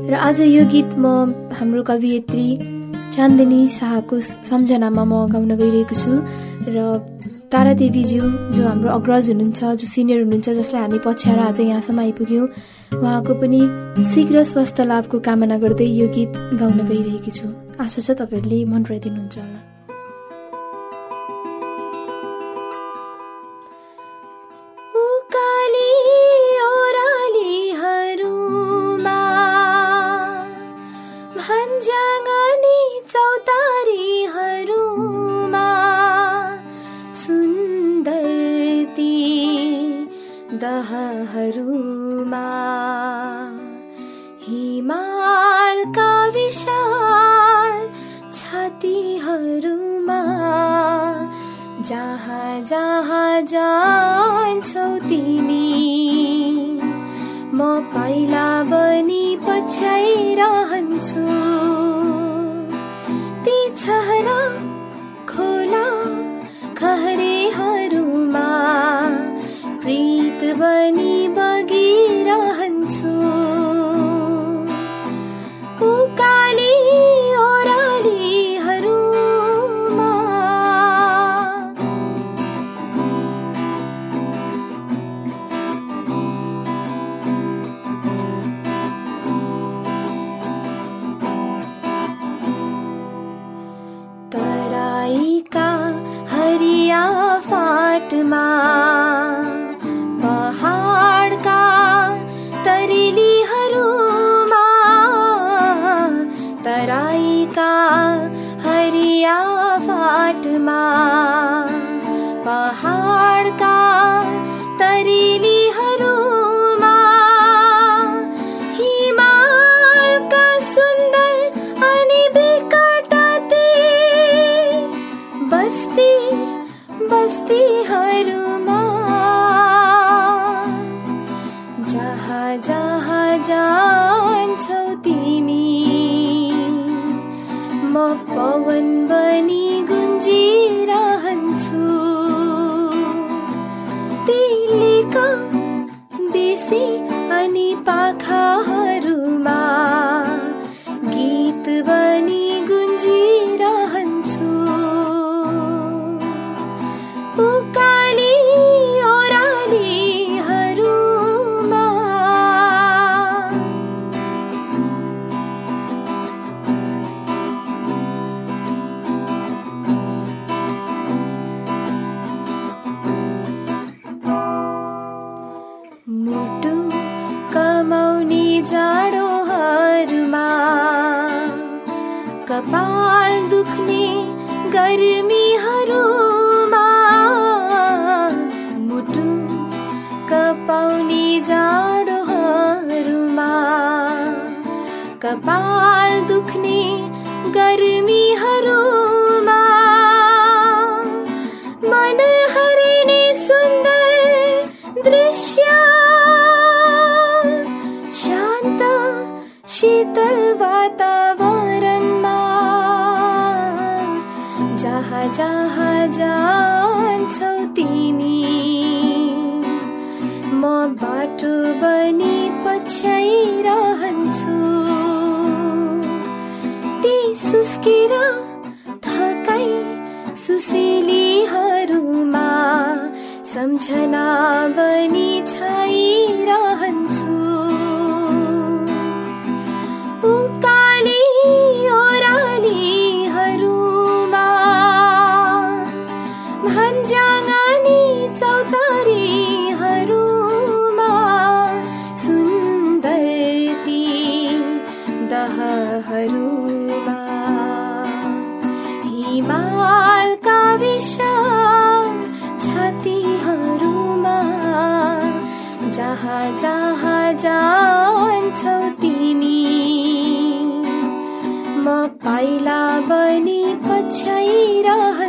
र आज यो गीत म हाम्रो कवियत्री चाँदनी शाहको सम्झनामा म गाउन गइरहेको छु। र तारादेवीज्यू जो हाम्रो अग्रज हुनुहुन्छ, जो सिनियर हुनुहुन्छ, जसलाई हामी पछ्याएर आज यहाँसम्म आइपुग्यौँ, उहाँको पनि शीघ्र स्वास्थ्य लाभको कामना गर्दै यो गीत गाउन गइरहेकी छु। आशा छ तपाईँहरूले मन पराइदिनुहुन्छ होला। दहहरूमा हिमालका विशाल छातीहरूमा जहाँ जहाँ जान्छौ तिमी, म पहिला बनी पछ्याइरहन्छु। ती छहरा खोला खहरेहरूमा प्रीत बनी बगिरहन्छु। उकाली ओरालीहरूमा तराईका हरिया फाटमा, पहाडका तरेलीहरूमा, तराईका हरिया फाटमा, पहाडका तरेलीहरूमा, हिमालका सुन्दर अनि विकट ती बस्ती बस्तीहरूमा, जहाँ जहाँ जान्छौ तिमी, म पवन बनी गुन्जिरहन्छु। दिल्लीका बेसी अनि पाखाहरूमा गीत बनी गुन्जिरहन्छु। उकाली ओरालीहरूमा मुटु कमाउने जाडोहरूमा, कपाल दुख्ने गर्मीहरूमा, मुटु कपाउने जाडोहरूमा, कपाल दुख्ने गर्मीहरूमा, मन हरिने सुन्दर दृश्य, शान्त शीतल वातावरणमा, जहाँ जहाँ जान्छौ तिमी, म बाटो बनी पछ्याइरहन्छु। ती सुस्केर थकाइ सुसेलीहरूमा सम्झना बनी छाइरहन्छु। उकाली ओरालीहरूमा, भन्ज्याङ अनि चौतारीहरूमा, सुन्दर ती दहहरूमा, हिमालका विशाल छातीहरूमा, जहाँ जहाँ जान्छौ तिमी, म पाइला बनी पछ्याइरहन्छु।